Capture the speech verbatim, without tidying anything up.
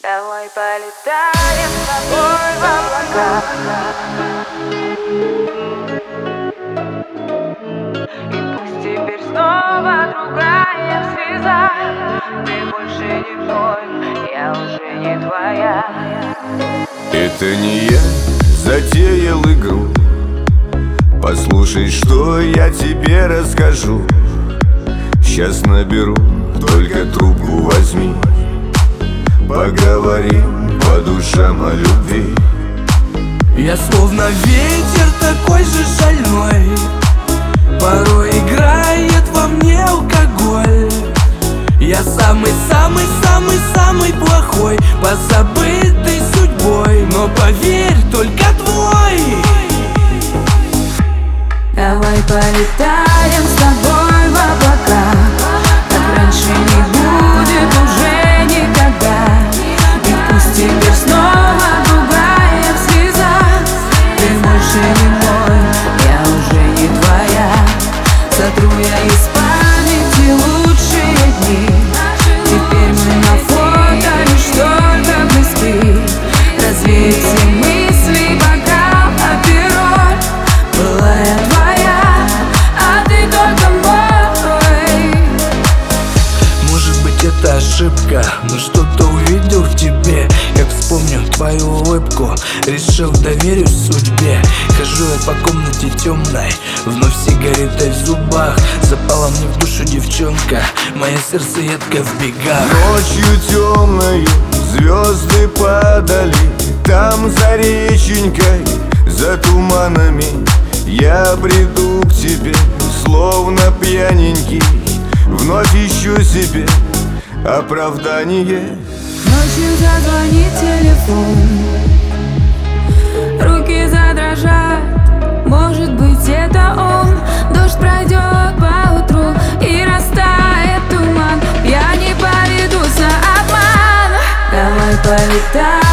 Давай полетаем с тобой в облака, и пусть теперь снова другая слеза. Ты больше не мой, я уже не твоя. Это не я затеял игру. Послушай, что я тебе расскажу. Сейчас наберу, только трубку возьми. Поговорим по душам о любви. Я словно ветер такой же шальной, порой играет во мне алкоголь. Я самый-самый-самый-самый плохой, позабытый судьбой, но поверь, только твой. Давай полетаем с тобой в облака, как раньше не будет уже никогда. И пусть теперь снова другая слеза. Ты больше не мой, я уже не твоя. Сотру я из памяти лучшие дни. Теперь мы на фото лишь только близки. Развеять все мысли, бокал, а перо. Была я твоя, а ты только мой. Может быть, это ошибка, но что-то увидел в тебе. Как вспомню твою улыбку, решил доверюсь судьбе. Хожу я по комнате темной, вновь сигаретой в зубах. Запала мне в душу девчонка, мое сердце едко в бегах. Ночью темною звезды падали, там за реченькой, за туманами. Я бреду к тебе, словно пьяненький, вновь ищу себе оправдание. Ночью зазвонит телефон, руки задрожат, может быть это он. Дождь пройдет по утру и растает туман. Я не поведусь на обман. Давай полетаем